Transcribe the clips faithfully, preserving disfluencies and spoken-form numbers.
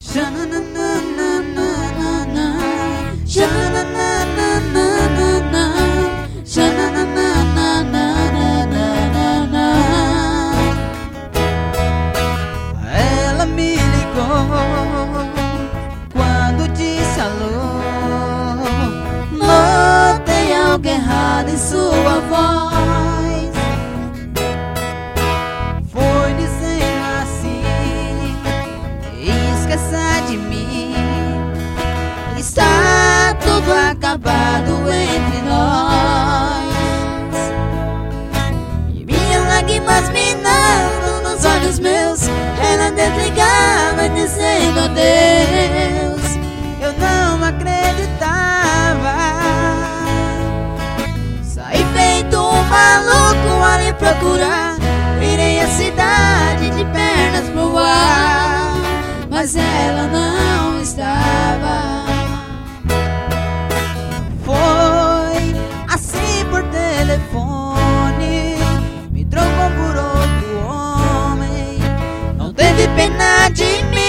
Ela me ligou quando disse alô. Notei algo errado em sua voz. Foi dizendo assim: esqueça de mim, está tudo acabado entre nós. E minhas lágrimas minando nos olhos meus, ela desligava dizendo adeus. Eu não acreditava, saí feito um maluco a lhe procurar. Virei a cidade de pernas pro ar, mas ela não estava. Foi assim por telefone, me trocou por outro homem, não teve pena de mim.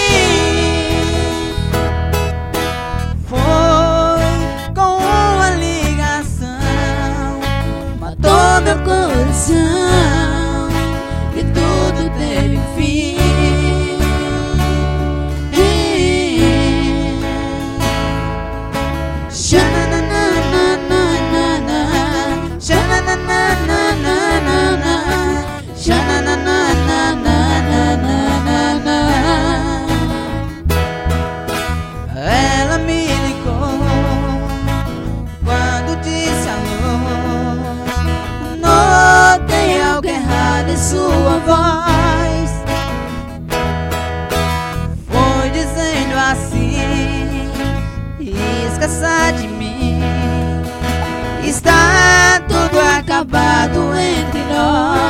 Foi com uma ligação, matou meu coração, e tudo teve fim. Ela me ligou quando disse alô. Notei algo errado em sua voz. Foi dizendo assim: esqueça de mim, está tudo acabado entre nós.